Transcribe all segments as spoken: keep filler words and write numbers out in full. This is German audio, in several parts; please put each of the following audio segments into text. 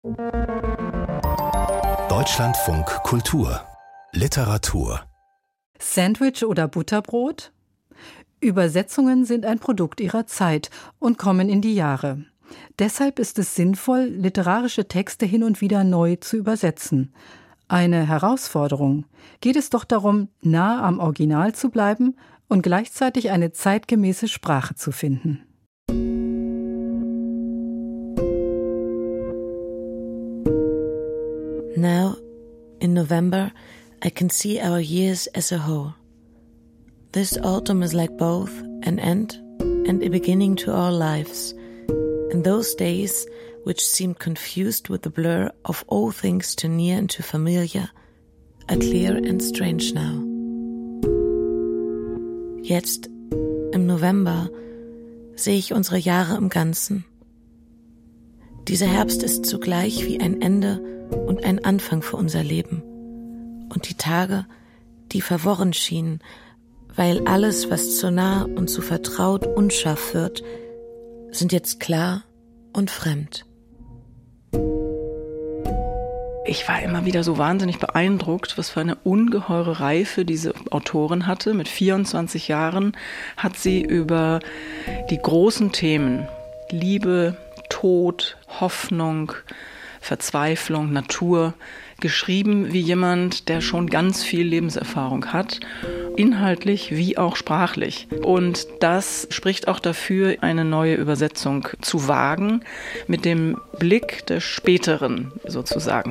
Deutschlandfunk Kultur Literatur. Sandwich oder Butterbrot? Übersetzungen sind ein Produkt ihrer Zeit und kommen in die Jahre. Deshalb ist es sinnvoll, literarische Texte hin und wieder neu zu übersetzen. Eine Herausforderung. Geht es doch darum, nah am Original zu bleiben und gleichzeitig eine zeitgemäße Sprache zu finden. Now, in November, I can see our years as a whole. This autumn is like both an end and a beginning to our lives. And those days, which seemed confused with the blur of all things too near and too familiar, are clear and strange now. Jetzt, im November, sehe ich unsere Jahre im Ganzen. Dieser Herbst ist zugleich wie ein Ende und ein Anfang für unser Leben. Und die Tage, die verworren schienen, weil alles, was zu nah und zu vertraut unscharf wird, sind jetzt klar und fremd. Ich war immer wieder so wahnsinnig beeindruckt, was für eine ungeheure Reife diese Autorin hatte. Mit vierundzwanzig Jahren hat sie über die großen Themen Liebe, Tod, Hoffnung, Verzweiflung, Natur geschrieben wie jemand, der schon ganz viel Lebenserfahrung hat, inhaltlich wie auch sprachlich. Und das spricht auch dafür, eine neue Übersetzung zu wagen, mit dem Blick des Späteren sozusagen.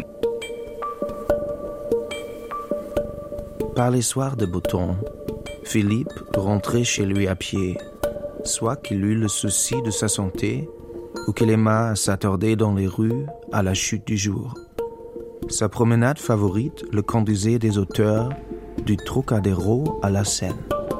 Par les soirs de beau temps, Philippe rentrait chez lui à pied, soit qu'il eût le souci de sa santé, ou qu'il aimât s'attarder dans les rues à la chute du jour. Sa promenade favorite le conduisait des hauteurs du Trocadéro à la Seine.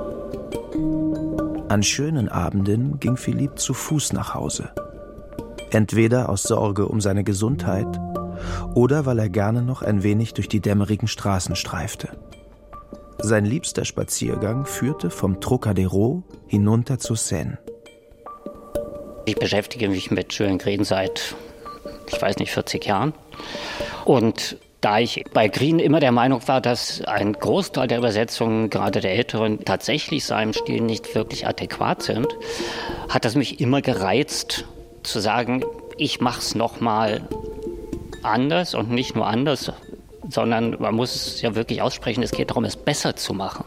An schönen Abenden ging Philippe zu Fuß nach Hause. Entweder aus Sorge um seine Gesundheit oder weil er gerne noch ein wenig durch die dämmerigen Straßen streifte. Sein liebster Spaziergang führte vom Trocadéro hinunter zur Seine. Ich beschäftige mich mit Julian Green seit, ich weiß nicht, vierzig Jahren. Und da ich bei Green immer der Meinung war, dass ein Großteil der Übersetzungen, gerade der älteren, tatsächlich seinem Stil nicht wirklich adäquat sind, hat das mich immer gereizt, zu sagen, ich mache es nochmal anders und nicht nur anders, sondern man muss es ja wirklich aussprechen, es geht darum, es besser zu machen.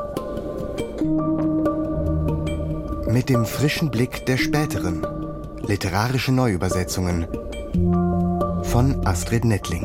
Mit dem frischen Blick der späteren. Literarische Neuübersetzungen von Astrid Nettling.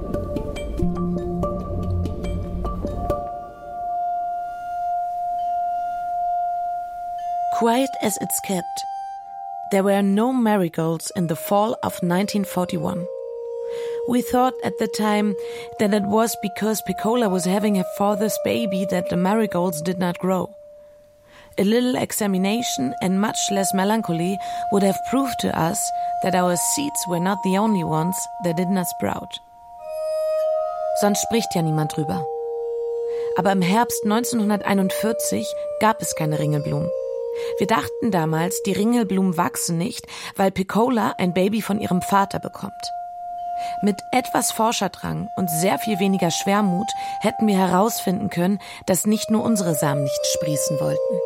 Quiet as it's kept, there were no marigolds in the fall of nineteen forty-one. We thought at the time that it was because Piccola was having her father's baby that the marigolds did not grow. A little examination and much less melancholy would have proved to us that our seeds were not the only ones that did not sprout. Sonst spricht ja niemand drüber. Aber im Herbst neunzehnhunderteinundvierzig gab es keine Ringelblumen. Wir dachten damals, die Ringelblumen wachsen nicht, weil Piccola ein Baby von ihrem Vater bekommt. Mit etwas Forscherdrang und sehr viel weniger Schwermut hätten wir herausfinden können, dass nicht nur unsere Samen nicht sprießen wollten.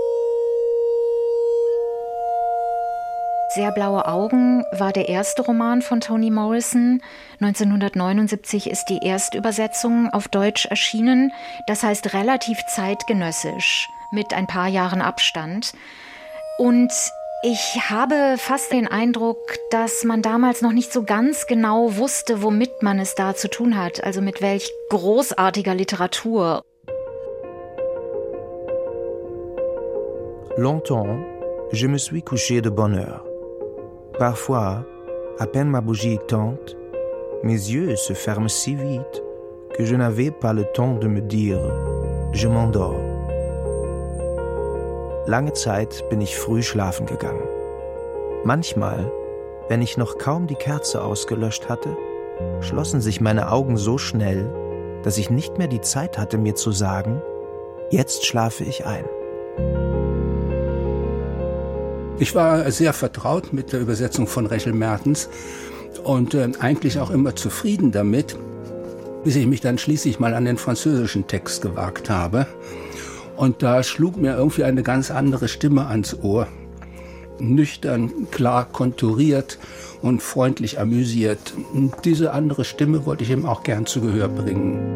Sehr blaue Augen war der erste Roman von Toni Morrison. neunzehnhundertneunundsiebzig ist die Erstübersetzung auf Deutsch erschienen. Das heißt relativ zeitgenössisch, mit ein paar Jahren Abstand. Und ich habe fast den Eindruck, dass man damals noch nicht so ganz genau wusste, womit man es da zu tun hat. Also mit welch großartiger Literatur. Longtemps, je me suis couché de bonne heure. Parfois, à peine ma bougie tente, mes yeux se ferment si vite que je n'avais pas le temps de me dire « je m'endors ». Lange Zeit bin ich früh schlafen gegangen. Manchmal, wenn ich noch kaum die Kerze ausgelöscht hatte, schlossen sich meine Augen so schnell, dass ich nicht mehr die Zeit hatte, mir zu sagen, jetzt schlafe ich ein. Ich war sehr vertraut mit der Übersetzung von Rachel Mertens. und äh, eigentlich auch immer zufrieden damit, bis ich mich dann schließlich mal an den französischen Text gewagt habe. Und da schlug mir irgendwie eine ganz andere Stimme ans Ohr. Nüchtern, klar konturiert und freundlich amüsiert. Und diese andere Stimme wollte ich ihm auch gern zu Gehör bringen.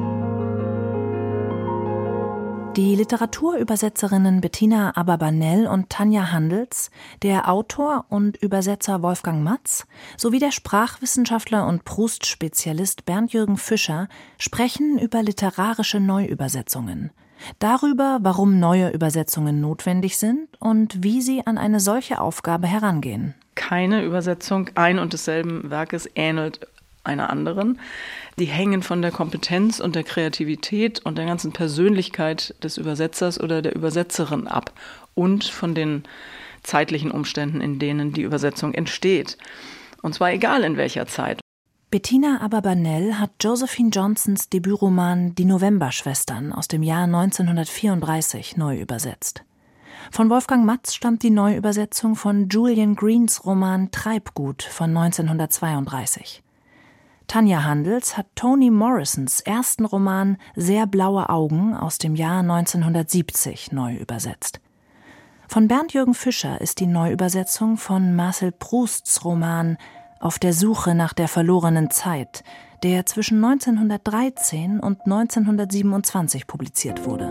Die Literaturübersetzerinnen Bettina Aberbanel und Tanja Handels, der Autor und Übersetzer Wolfgang Matz sowie der Sprachwissenschaftler und Proust-Spezialist Bernd-Jürgen Fischer sprechen über literarische Neuübersetzungen. Darüber, warum neue Übersetzungen notwendig sind und wie sie an eine solche Aufgabe herangehen. Keine Übersetzung ein und desselben Werkes ähnelt einer anderen. Die hängen von der Kompetenz und der Kreativität und der ganzen Persönlichkeit des Übersetzers oder der Übersetzerin ab und von den zeitlichen Umständen, in denen die Übersetzung entsteht. Und zwar egal in welcher Zeit. Bettina Aberbanel hat Josephine Johnsons Debütroman Die Novemberschwestern aus dem Jahr neunzehnhundertvierunddreißig neu übersetzt. Von Wolfgang Matz stammt die Neuübersetzung von Julian Greens Roman Treibgut von neunzehnhundertzweiunddreißig. Tanja Handels hat Toni Morrisons ersten Roman Sehr blaue Augen aus dem Jahr neunzehnhundertsiebzig neu übersetzt. Von Bernd-Jürgen Fischer ist die Neuübersetzung von Marcel Prousts Roman Auf der Suche nach der verlorenen Zeit, der zwischen neunzehnhundertdreizehn und neunzehnhundertsiebenundzwanzig publiziert wurde.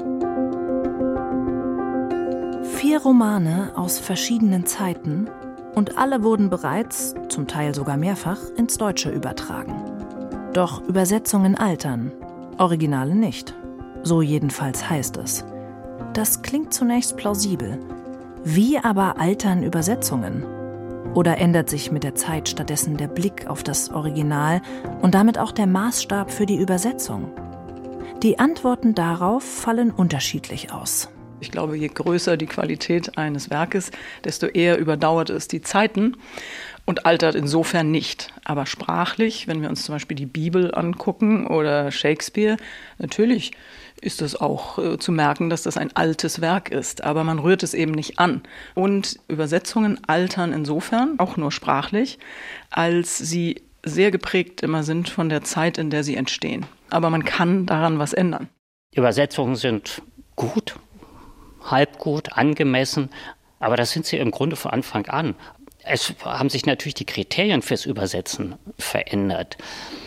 Vier Romane aus verschiedenen Zeiten und alle wurden bereits, zum Teil sogar mehrfach, ins Deutsche übertragen. Doch Übersetzungen altern, Originale nicht. So jedenfalls heißt es. Das klingt zunächst plausibel. Wie aber altern Übersetzungen? Oder ändert sich mit der Zeit stattdessen der Blick auf das Original und damit auch der Maßstab für die Übersetzung? Die Antworten darauf fallen unterschiedlich aus. Ich glaube, je größer die Qualität eines Werkes, desto eher überdauert es die Zeiten und altert insofern nicht. Aber sprachlich, wenn wir uns zum Beispiel die Bibel angucken oder Shakespeare, natürlich ist es auch äh, zu merken, dass das ein altes Werk ist. Aber man rührt es eben nicht an. Und Übersetzungen altern insofern, auch nur sprachlich, als sie sehr geprägt immer sind von der Zeit, in der sie entstehen. Aber man kann daran was ändern. Übersetzungen sind gut, halb gut, angemessen, aber das sind sie im Grunde von Anfang an. Es haben sich natürlich die Kriterien fürs Übersetzen verändert.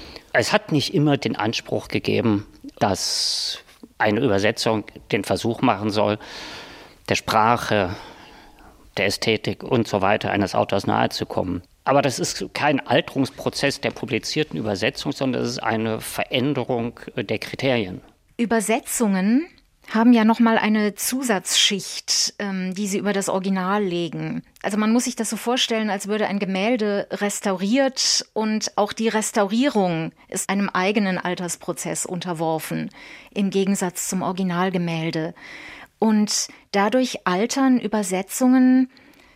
Es hat nicht immer den Anspruch gegeben, dass eine Übersetzung den Versuch machen soll, der Sprache, der Ästhetik und so weiter eines Autors nahezukommen. Aber das ist kein Alterungsprozess der publizierten Übersetzung, sondern es ist eine Veränderung der Kriterien. Übersetzungen haben ja nochmal eine Zusatzschicht, ähm, die sie über das Original legen. Also man muss sich das so vorstellen, als würde ein Gemälde restauriert und auch die Restaurierung ist einem eigenen Altersprozess unterworfen, im Gegensatz zum Originalgemälde. Und dadurch altern Übersetzungen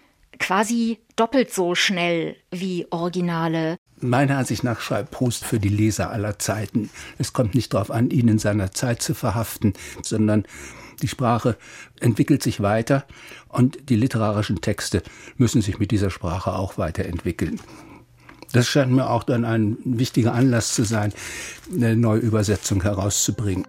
quasi doppelt so schnell wie Originale. Meiner Ansicht nach schreibt Proust für die Leser aller Zeiten. Es kommt nicht darauf an, ihn in seiner Zeit zu verhaften, sondern die Sprache entwickelt sich weiter und die literarischen Texte müssen sich mit dieser Sprache auch weiterentwickeln. Das scheint mir auch dann ein wichtiger Anlass zu sein, eine neue Übersetzung herauszubringen.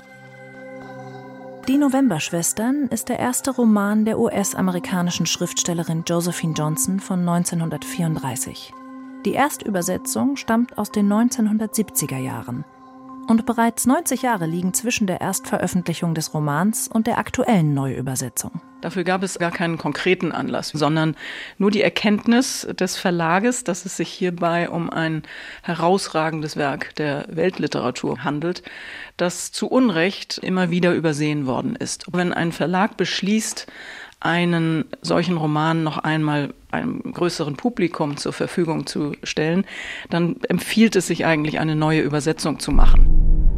Die Novemberschwestern ist der erste Roman der U S-amerikanischen Schriftstellerin Josephine Johnson von neunzehnhundertvierunddreißig. Die Erstübersetzung stammt aus den neunzehnhundertsiebziger Jahren. Und bereits neunzig Jahre liegen zwischen der Erstveröffentlichung des Romans und der aktuellen Neuübersetzung. Dafür gab es gar keinen konkreten Anlass, sondern nur die Erkenntnis des Verlages, dass es sich hierbei um ein herausragendes Werk der Weltliteratur handelt, das zu Unrecht immer wieder übersehen worden ist. Wenn ein Verlag beschließt, einen solchen Roman noch einmal einem größeren Publikum zur Verfügung zu stellen, dann empfiehlt es sich eigentlich, eine neue Übersetzung zu machen.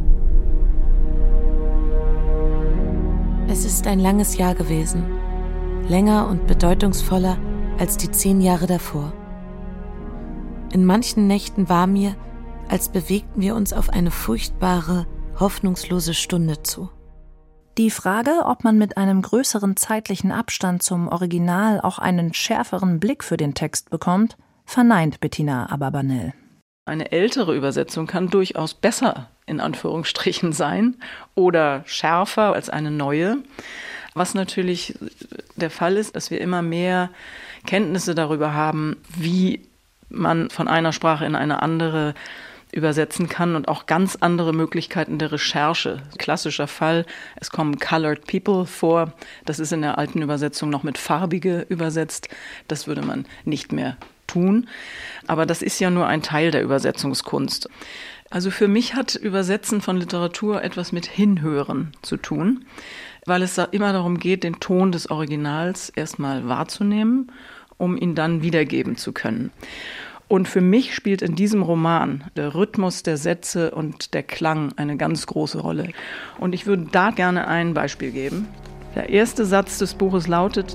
Es ist ein langes Jahr gewesen, länger und bedeutungsvoller als die zehn Jahre davor. In manchen Nächten war mir, als bewegten wir uns auf eine furchtbare, hoffnungslose Stunde zu. Die Frage, ob man mit einem größeren zeitlichen Abstand zum Original auch einen schärferen Blick für den Text bekommt, verneint Bettina Aberbanel. Eine ältere Übersetzung kann durchaus besser in Anführungsstrichen sein oder schärfer als eine neue. Was natürlich der Fall ist, dass wir immer mehr Kenntnisse darüber haben, wie man von einer Sprache in eine andere übersetzen kann und auch ganz andere Möglichkeiten der Recherche. Klassischer Fall, es kommen Colored People vor. Das ist in der alten Übersetzung noch mit Farbige übersetzt. Das würde man nicht mehr tun. Aber das ist ja nur ein Teil der Übersetzungskunst. Also für mich hat Übersetzen von Literatur etwas mit Hinhören zu tun, weil es immer darum geht, den Ton des Originals erstmal wahrzunehmen, um ihn dann wiedergeben zu können. Und für mich spielt in diesem Roman der Rhythmus der Sätze und der Klang eine ganz große Rolle. Und ich würde da gerne ein Beispiel geben. Der erste Satz des Buches lautet: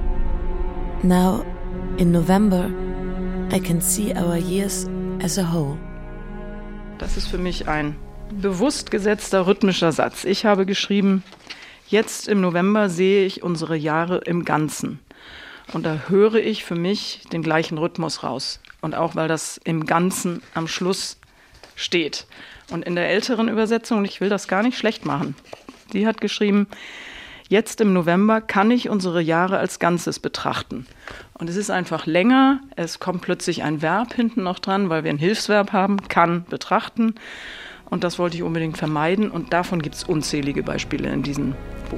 Now, in November, I can see our years as a whole. Das ist für mich ein bewusst gesetzter rhythmischer Satz. Ich habe geschrieben: Jetzt im November sehe ich unsere Jahre im Ganzen. Und da höre ich für mich den gleichen Rhythmus raus. Und auch, weil das im Ganzen am Schluss steht. Und in der älteren Übersetzung, und ich will das gar nicht schlecht machen, die hat geschrieben: Jetzt im November kann ich unsere Jahre als Ganzes betrachten. Und es ist einfach länger, es kommt plötzlich ein Verb hinten noch dran, weil wir ein Hilfsverb haben, kann betrachten. Und das wollte ich unbedingt vermeiden. Und davon gibt es unzählige Beispiele in diesem Buch.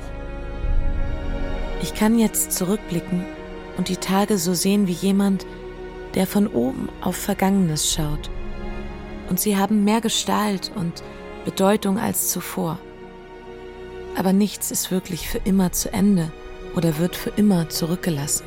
Ich kann jetzt zurückblicken und die Tage so sehen wie jemand, der von oben auf Vergangenes schaut. Und sie haben mehr Gestalt und Bedeutung als zuvor. Aber nichts ist wirklich für immer zu Ende oder wird für immer zurückgelassen.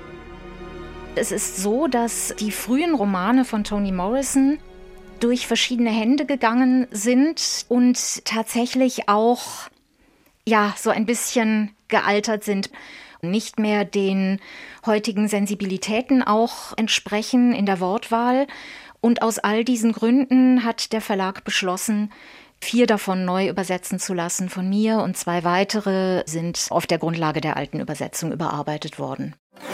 Es ist so, dass die frühen Romane von Toni Morrison durch verschiedene Hände gegangen sind und tatsächlich auch ja, so ein bisschen gealtert sind. Nicht mehr den heutigen Sensibilitäten auch entsprechen in der Wortwahl. Und aus all diesen Gründen hat der Verlag beschlossen, vier davon neu übersetzen zu lassen von mir und zwei weitere sind auf der Grundlage der alten Übersetzung überarbeitet worden.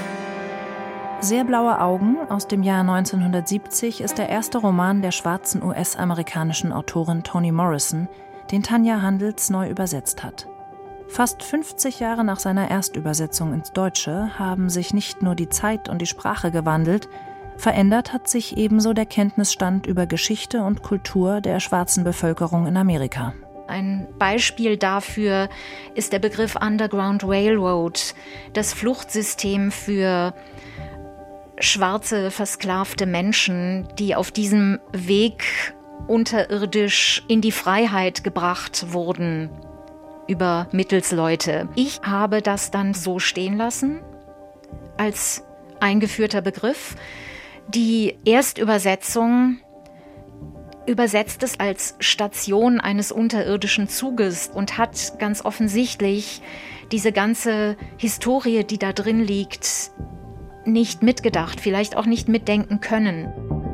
Sehr blaue Augen aus dem Jahr neunzehnhundertsiebzig ist der erste Roman der schwarzen U S-amerikanischen Autorin Toni Morrison, den Tanja Handels neu übersetzt hat. Fast fünfzig Jahre nach seiner Erstübersetzung ins Deutsche haben sich nicht nur die Zeit und die Sprache gewandelt, verändert hat sich ebenso der Kenntnisstand über Geschichte und Kultur der schwarzen Bevölkerung in Amerika. Ein Beispiel dafür ist der Begriff Underground Railroad, das Fluchtsystem für schwarze, versklavte Menschen, die auf diesem Weg unterirdisch in die Freiheit gebracht wurden über Mittelsleute. Ich habe das dann so stehen lassen, als eingeführter Begriff. Die Erstübersetzung übersetzt es als Station eines unterirdischen Zuges und hat ganz offensichtlich diese ganze Historie, die da drin liegt, nicht mitgedacht, vielleicht auch nicht mitdenken können.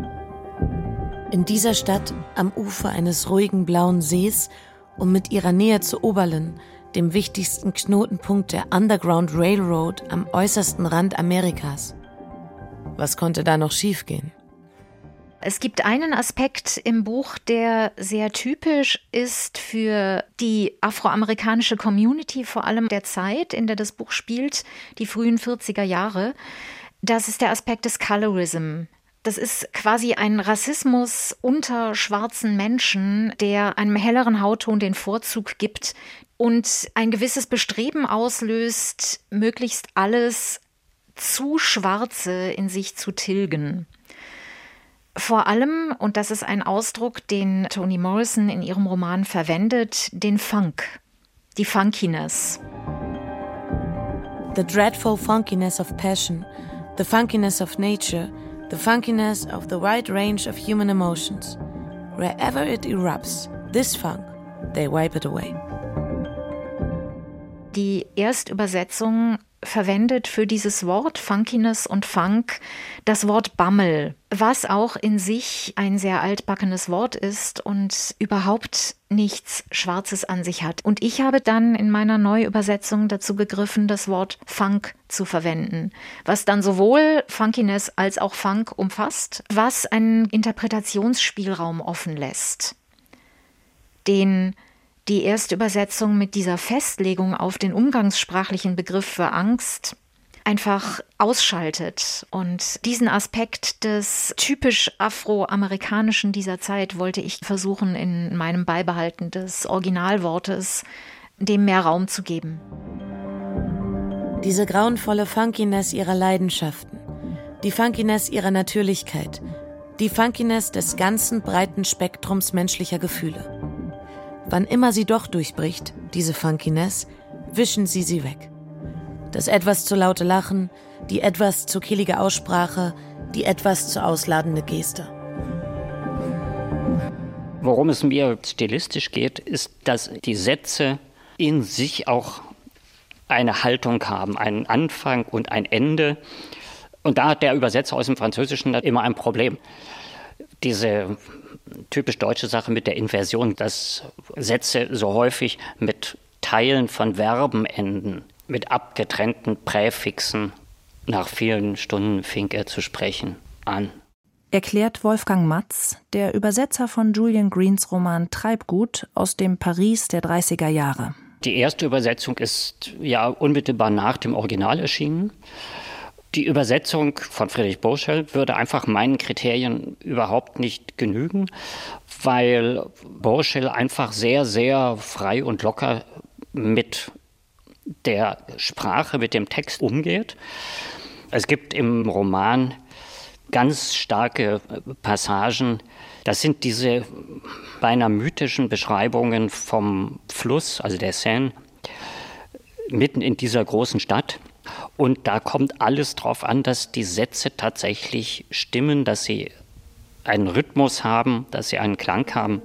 In dieser Stadt, am Ufer eines ruhigen blauen Sees und mit ihrer Nähe zu Oberlin, dem wichtigsten Knotenpunkt der Underground Railroad am äußersten Rand Amerikas. Was konnte da noch schiefgehen? Es gibt einen Aspekt im Buch, der sehr typisch ist für die afroamerikanische Community, vor allem der Zeit, in der das Buch spielt, die frühen vierziger Jahre. Das ist der Aspekt des Colorism. Das ist quasi ein Rassismus unter schwarzen Menschen, der einem helleren Hautton den Vorzug gibt und ein gewisses Bestreben auslöst, möglichst alles zu Schwarze in sich zu tilgen. Vor allem, und das ist ein Ausdruck, den Toni Morrison in ihrem Roman verwendet, den Funk, die Funkiness. The dreadful funkiness of passion, the funkiness of nature, the funkiness of the wide range of human emotions. Wherever it erupts, this funk, they wipe it away. Die Erstübersetzung verwendet für dieses Wort Funkiness und Funk das Wort Bammel, was auch in sich ein sehr altbackenes Wort ist und überhaupt nichts Schwarzes an sich hat. Und ich habe dann in meiner Neuübersetzung dazu gegriffen, das Wort Funk zu verwenden, was dann sowohl Funkiness als auch Funk umfasst, was einen Interpretationsspielraum offen lässt, den die erste Übersetzung mit dieser Festlegung auf den umgangssprachlichen Begriff für Angst einfach ausschaltet. Und diesen Aspekt des typisch afroamerikanischen dieser Zeit wollte ich versuchen, in meinem Beibehalten des Originalwortes dem mehr Raum zu geben. Diese grauenvolle Funkiness ihrer Leidenschaften, die Funkiness ihrer Natürlichkeit, die Funkiness des ganzen breiten Spektrums menschlicher Gefühle. Wann immer sie doch durchbricht, diese Funkiness, wischen sie sie weg. Das etwas zu laute Lachen, die etwas zu kehlige Aussprache, die etwas zu ausladende Geste. Worum es mir stilistisch geht, ist, dass die Sätze in sich auch eine Haltung haben, einen Anfang und ein Ende. Und da hat der Übersetzer aus dem Französischen immer ein Problem. Diese typisch deutsche Sache mit der Inversion, dass Sätze so häufig mit Teilen von Verben enden, mit abgetrennten Präfixen. Nach vielen Stunden fing er zu sprechen an. Erklärt Wolfgang Matz, der Übersetzer von Julian Greens Roman Treibgut aus dem Paris der dreißiger Jahre. Die erste Übersetzung ist ja unmittelbar nach dem Original erschienen. Die Übersetzung von Friedrich Burchell würde einfach meinen Kriterien überhaupt nicht genügen, weil Burchell einfach sehr, sehr frei und locker mit der Sprache, mit dem Text umgeht. Es gibt im Roman ganz starke Passagen. Das sind diese beinahe mythischen Beschreibungen vom Fluss, also der Seine, mitten in dieser großen Stadt. Und da kommt alles drauf an, dass die Sätze tatsächlich stimmen, dass sie einen Rhythmus haben, dass sie einen Klang haben.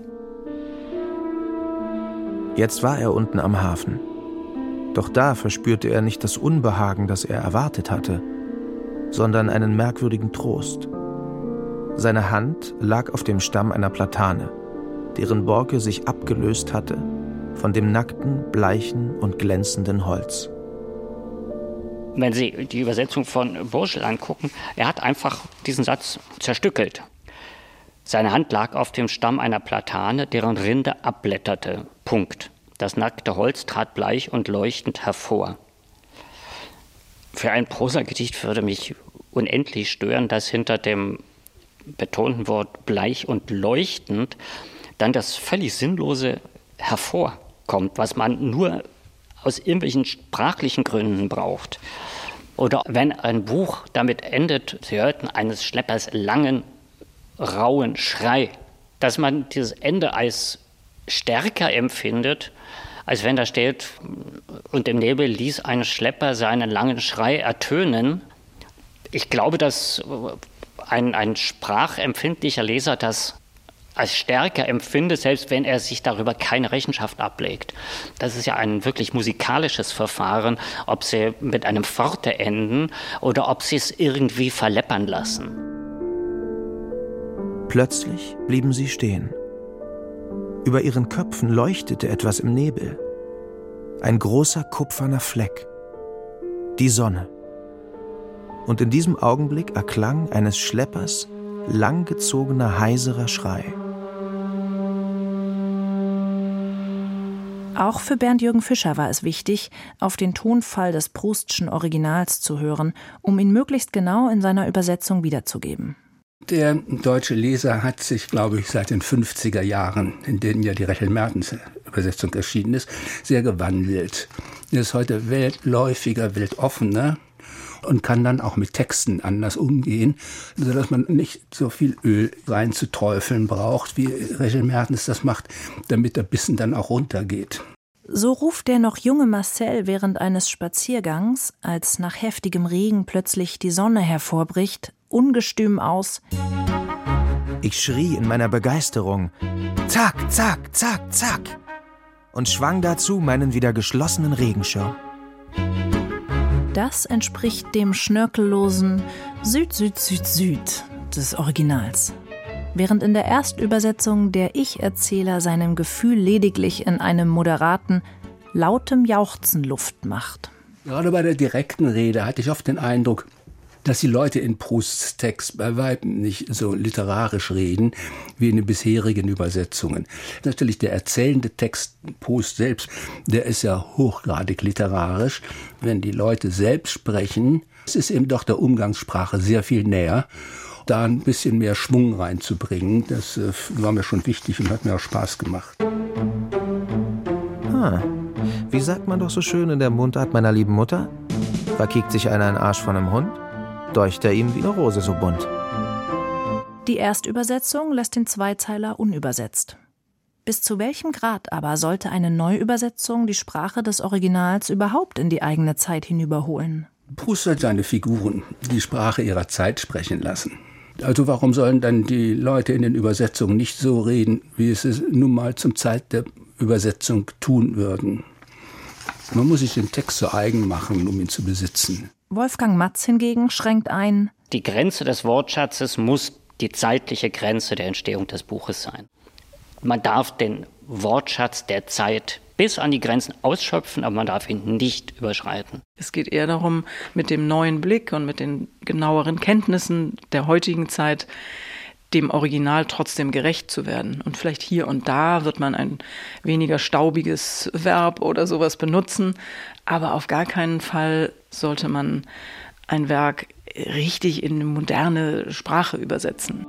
Jetzt war er unten am Hafen. Doch da verspürte er nicht das Unbehagen, das er erwartet hatte, sondern einen merkwürdigen Trost. Seine Hand lag auf dem Stamm einer Platane, deren Borke sich abgelöst hatte von dem nackten, bleichen und glänzenden Holz. Wenn Sie die Übersetzung von Burchell angucken, er hat einfach diesen Satz zerstückelt. Seine Hand lag auf dem Stamm einer Platane, deren Rinde abblätterte. Punkt. Das nackte Holz trat bleich und leuchtend hervor. Für ein Prosagedicht würde mich unendlich stören, dass hinter dem betonten Wort bleich und leuchtend dann das völlig Sinnlose hervorkommt, was man nur aus irgendwelchen sprachlichen Gründen braucht. Oder wenn ein Buch damit endet, Sie hörten eines Schleppers langen, rauen Schrei, dass man dieses Ende als stärker empfindet, als wenn da steht, und im Nebel ließ ein Schlepper seinen langen Schrei ertönen. Ich glaube, dass ein, ein sprachempfindlicher Leser das als stärker empfindet, selbst wenn er sich darüber keine Rechenschaft ablegt. Das ist ja ein wirklich musikalisches Verfahren, ob sie mit einem Forte enden oder ob sie es irgendwie verleppern lassen. Plötzlich blieben sie stehen. Über ihren Köpfen leuchtete etwas im Nebel. Ein großer kupferner Fleck. Die Sonne. Und in diesem Augenblick erklang eines Schleppers langgezogener, heiserer Schrei. Auch für Bernd-Jürgen Fischer war es wichtig, auf den Tonfall des Proustschen Originals zu hören, um ihn möglichst genau in seiner Übersetzung wiederzugeben. Der deutsche Leser hat sich, glaube ich, seit den fünfziger Jahren, in denen ja die Rachel Mertens Übersetzung erschienen ist, sehr gewandelt. Er ist heute weltläufiger, weltoffener und kann dann auch mit Texten anders umgehen, sodass man nicht so viel Öl reinzuträufeln braucht, wie Rachel Mertens das macht, damit der Bissen dann auch runtergeht. So ruft der noch junge Marcel während eines Spaziergangs, als nach heftigem Regen plötzlich die Sonne hervorbricht, ungestüm aus: Ich schrie in meiner Begeisterung: Zack, zack, zack, zack! Und schwang dazu meinen wieder geschlossenen Regenschirm. Das entspricht dem schnörkellosen Süd-Süd-Süd-Süd des Originals. Während in der Erstübersetzung der Ich-Erzähler seinem Gefühl lediglich in einem moderaten, lautem Jauchzen Luft macht. Gerade bei der direkten Rede hatte ich oft den Eindruck, dass die Leute in Prousts Text bei weitem nicht so literarisch reden wie in den bisherigen Übersetzungen. Natürlich der erzählende Text Proust selbst, der ist ja hochgradig literarisch. Wenn die Leute selbst sprechen, es ist eben doch der Umgangssprache sehr viel näher. Da ein bisschen mehr Schwung reinzubringen, das äh, war mir schon wichtig und hat mir auch Spaß gemacht. Ah, wie sagt man doch so schön in der Mundart meiner lieben Mutter? Verkickt sich einer einen Arsch von einem Hund, deucht er ihm wie eine Rose so bunt. Die Erstübersetzung lässt den Zweizeiler unübersetzt. Bis zu welchem Grad aber sollte eine Neuübersetzung die Sprache des Originals überhaupt in die eigene Zeit hinüberholen? Proust hat seine Figuren die Sprache ihrer Zeit sprechen lassen. Also warum sollen dann die Leute in den Übersetzungen nicht so reden, wie es es nun mal zum Zeit der Übersetzung tun würden? Man muss sich den Text zu eigen machen, um ihn zu besitzen. Wolfgang Matz hingegen schränkt ein: Die Grenze des Wortschatzes muss die zeitliche Grenze der Entstehung des Buches sein. Man darf den Wortschatz der Zeit bis an die Grenzen ausschöpfen, aber man darf ihn nicht überschreiten. Es geht eher darum, mit dem neuen Blick und mit den genaueren Kenntnissen der heutigen Zeit dem Original trotzdem gerecht zu werden. Und vielleicht hier und da wird man ein weniger staubiges Verb oder sowas benutzen, aber auf gar keinen Fall sollte man ein Werk richtig in eine moderne Sprache übersetzen.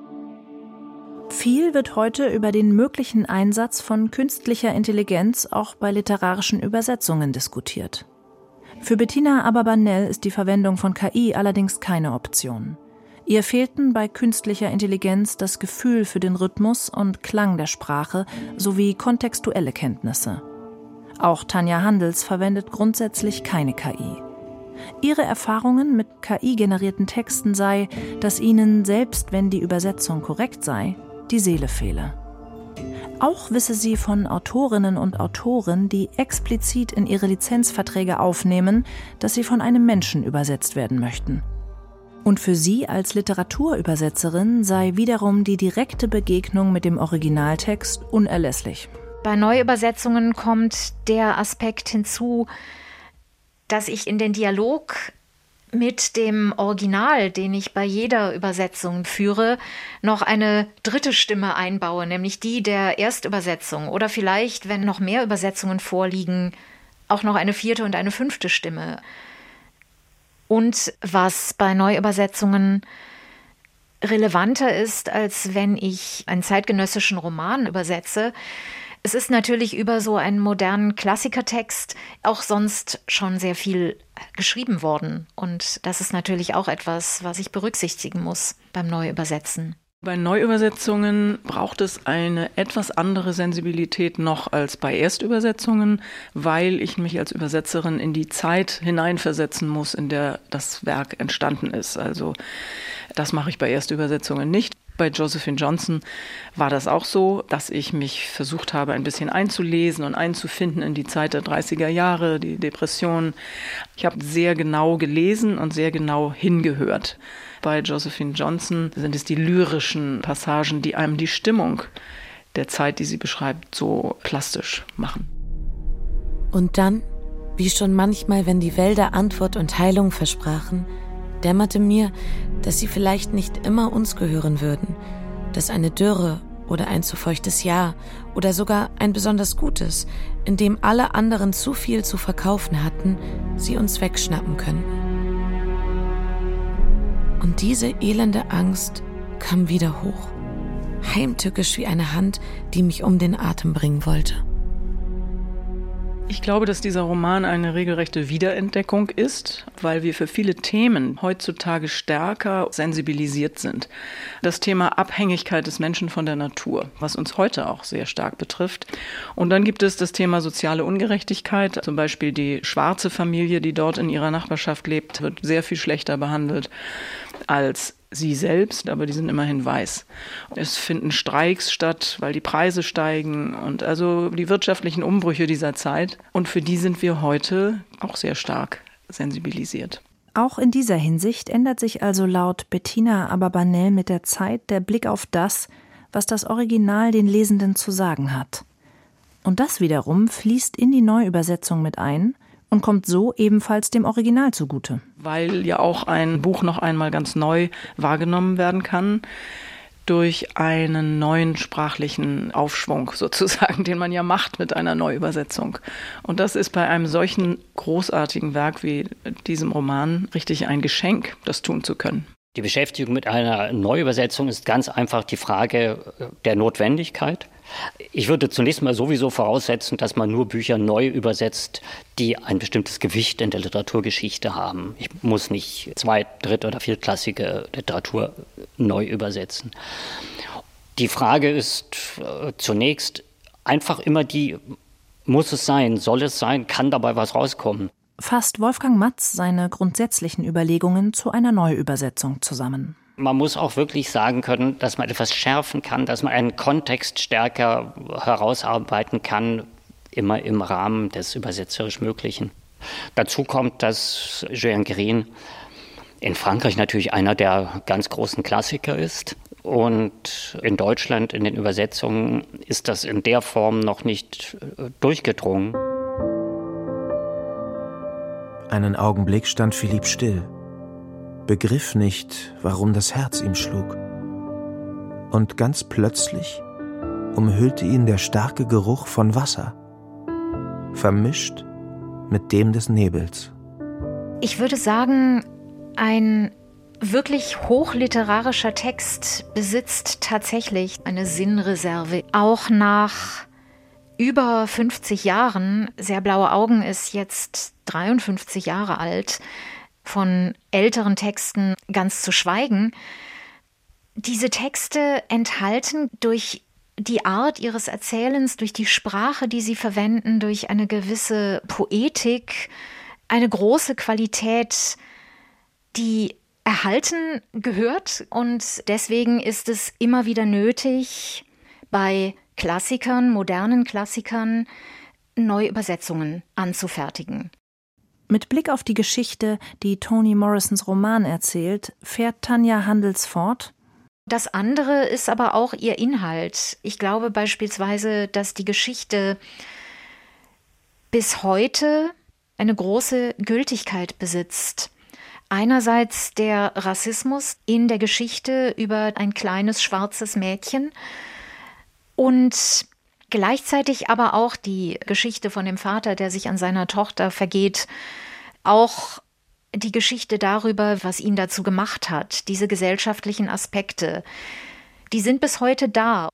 Viel wird heute über den möglichen Einsatz von künstlicher Intelligenz auch bei literarischen Übersetzungen diskutiert. Für Bettina Aberbanel ist die Verwendung von K I allerdings keine Option. Ihr fehlten bei künstlicher Intelligenz das Gefühl für den Rhythmus und Klang der Sprache sowie kontextuelle Kenntnisse. Auch Tanja Handels verwendet grundsätzlich keine K I. Ihre Erfahrungen mit K I-generierten Texten sei, dass ihnen, selbst wenn die Übersetzung korrekt sei, die Seele fehle. Auch wisse sie von Autorinnen und Autoren, die explizit in ihre Lizenzverträge aufnehmen, dass sie von einem Menschen übersetzt werden möchten. Und für sie als Literaturübersetzerin sei wiederum die direkte Begegnung mit dem Originaltext unerlässlich. Bei Neuübersetzungen kommt der Aspekt hinzu, dass ich in den Dialog mit dem Original, den ich bei jeder Übersetzung führe, noch eine dritte Stimme einbaue, nämlich die der Erstübersetzung. Oder vielleicht, wenn noch mehr Übersetzungen vorliegen, auch noch eine vierte und eine fünfte Stimme. Und was bei Neuübersetzungen relevanter ist, als wenn ich einen zeitgenössischen Roman übersetze, es ist natürlich über so einen modernen Klassikertext auch sonst schon sehr viel geschrieben worden. Und das ist natürlich auch etwas, was ich berücksichtigen muss beim Neuübersetzen. Bei Neuübersetzungen braucht es eine etwas andere Sensibilität noch als bei Erstübersetzungen, weil ich mich als Übersetzerin in die Zeit hineinversetzen muss, in der das Werk entstanden ist. Also das mache ich bei Erstübersetzungen nicht. Bei Josephine Johnson war das auch so, dass ich mich versucht habe, ein bisschen einzulesen und einzufinden in die Zeit der dreißiger Jahre, die Depression. Ich habe sehr genau gelesen und sehr genau hingehört. Bei Josephine Johnson sind es die lyrischen Passagen, die einem die Stimmung der Zeit, die sie beschreibt, so plastisch machen. Und dann, wie schon manchmal, wenn die Wälder Antwort und Heilung versprachen, dämmerte mir, dass sie vielleicht nicht immer uns gehören würden, dass eine Dürre oder ein zu feuchtes Jahr oder sogar ein besonders gutes, in dem alle anderen zu viel zu verkaufen hatten, sie uns wegschnappen könnten. Und diese elende Angst kam wieder hoch, heimtückisch wie eine Hand, die mich um den Atem bringen wollte. Ich glaube, dass dieser Roman eine regelrechte Wiederentdeckung ist, weil wir für viele Themen heutzutage stärker sensibilisiert sind. Das Thema Abhängigkeit des Menschen von der Natur, was uns heute auch sehr stark betrifft. Und dann gibt es das Thema soziale Ungerechtigkeit. Zum Beispiel die schwarze Familie, die dort in ihrer Nachbarschaft lebt, wird sehr viel schlechter behandelt als sie selbst, aber die sind immerhin weiß. Es finden Streiks statt, weil die Preise steigen und also die wirtschaftlichen Umbrüche dieser Zeit. Und für die sind wir heute auch sehr stark sensibilisiert. Auch in dieser Hinsicht ändert sich also laut Bettina Aberbanel mit der Zeit der Blick auf das, was das Original den Lesenden zu sagen hat. Und das wiederum fließt in die Neuübersetzung mit ein und kommt so ebenfalls dem Original zugute. Weil ja auch ein Buch noch einmal ganz neu wahrgenommen werden kann, durch einen neuen sprachlichen Aufschwung sozusagen, den man ja macht mit einer Neuübersetzung. Und das ist bei einem solchen großartigen Werk wie diesem Roman richtig ein Geschenk, das tun zu können. Die Beschäftigung mit einer Neuübersetzung ist ganz einfach die Frage der Notwendigkeit. Ich würde zunächst mal sowieso voraussetzen, dass man nur Bücher neu übersetzt, die ein bestimmtes Gewicht in der Literaturgeschichte haben. Ich muss nicht zweit-, dritt- oder viertklassige Literatur neu übersetzen. Die Frage ist äh, zunächst einfach immer die, muss es sein, soll es sein, kann dabei was rauskommen? Fasst Wolfgang Matz seine grundsätzlichen Überlegungen zu einer Neuübersetzung zusammen. Man muss auch wirklich sagen können, dass man etwas schärfen kann, dass man einen Kontext stärker herausarbeiten kann, immer im Rahmen des übersetzerisch Möglichen. Dazu kommt, dass Julian Green in Frankreich natürlich einer der ganz großen Klassiker ist. Und in Deutschland in den Übersetzungen ist das in der Form noch nicht durchgedrungen. Einen Augenblick stand Philipp still, begriff nicht, warum das Herz ihm schlug. Und ganz plötzlich umhüllte ihn der starke Geruch von Wasser, vermischt mit dem des Nebels. Ich würde sagen, ein wirklich hochliterarischer Text besitzt tatsächlich eine Sinnreserve. Auch nach über fünfzig Jahren, Sehr blaue Augen ist jetzt dreiundfünfzig Jahre alt, von älteren Texten ganz zu schweigen. Diese Texte enthalten durch die Art ihres Erzählens, durch die Sprache, die sie verwenden, durch eine gewisse Poetik, eine große Qualität, die erhalten gehört. Und deswegen ist es immer wieder nötig, bei Klassikern, modernen Klassikern, Neuübersetzungen anzufertigen. Mit Blick auf die Geschichte, die Toni Morrisons Roman erzählt, fährt Tanja Handels fort: Das andere ist aber auch ihr Inhalt. Ich glaube beispielsweise, dass die Geschichte bis heute eine große Gültigkeit besitzt. Einerseits der Rassismus in der Geschichte über ein kleines schwarzes Mädchen und gleichzeitig aber auch die Geschichte von dem Vater, der sich an seiner Tochter vergeht, auch die Geschichte darüber, was ihn dazu gemacht hat, diese gesellschaftlichen Aspekte, die sind bis heute da.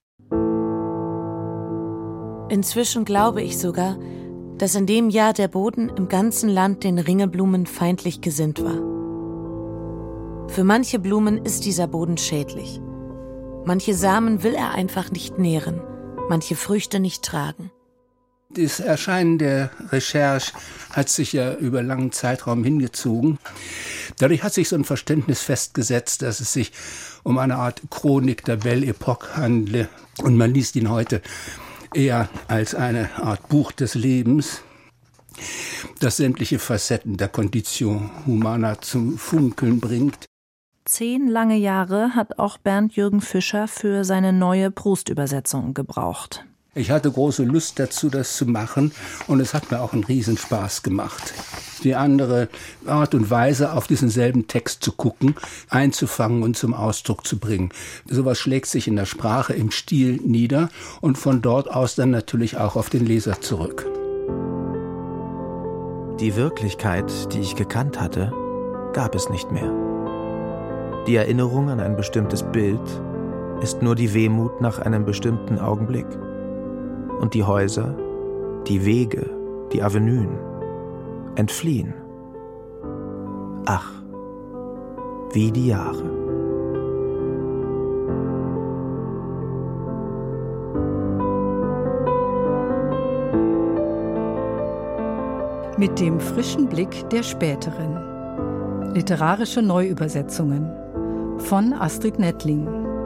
Inzwischen glaube ich sogar, dass in dem Jahr der Boden im ganzen Land den Ringelblumen feindlich gesinnt war. Für manche Blumen ist dieser Boden schädlich. Manche Samen will er einfach nicht nähren, manche Früchte nicht tragen. Das Erscheinen der Recherche hat sich ja über langen Zeitraum hingezogen. Dadurch hat sich so ein Verständnis festgesetzt, dass es sich um eine Art Chronik der Belle Époque handle. Und man liest ihn heute eher als eine Art Buch des Lebens, das sämtliche Facetten der Condition Humana zum Funkeln bringt. Zehn lange Jahre hat auch Bernd Jürgen Fischer für seine neue Proust-Übersetzung gebraucht. Ich hatte große Lust dazu, das zu machen, und es hat mir auch einen Riesenspaß gemacht. Die andere Art und Weise, auf diesen selben Text zu gucken, einzufangen und zum Ausdruck zu bringen. Sowas schlägt sich in der Sprache, im Stil nieder und von dort aus dann natürlich auch auf den Leser zurück. Die Wirklichkeit, die ich gekannt hatte, gab es nicht mehr. Die Erinnerung an ein bestimmtes Bild ist nur die Wehmut nach einem bestimmten Augenblick. Und die Häuser, die Wege, die Avenuen entfliehen. Ach, wie die Jahre. Mit dem frischen Blick der Späteren. Literarische Neuübersetzungen von Astrid Nettling.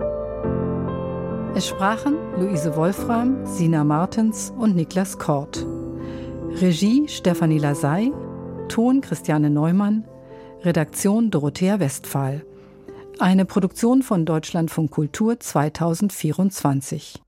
Es sprachen Luise Wolfram, Sina Martens und Niklas Kort. Regie Stefanie Lasey, Ton Christiane Neumann, Redaktion Dorothea Westphal. Eine Produktion von Deutschlandfunk Kultur zweitausendvierundzwanzig.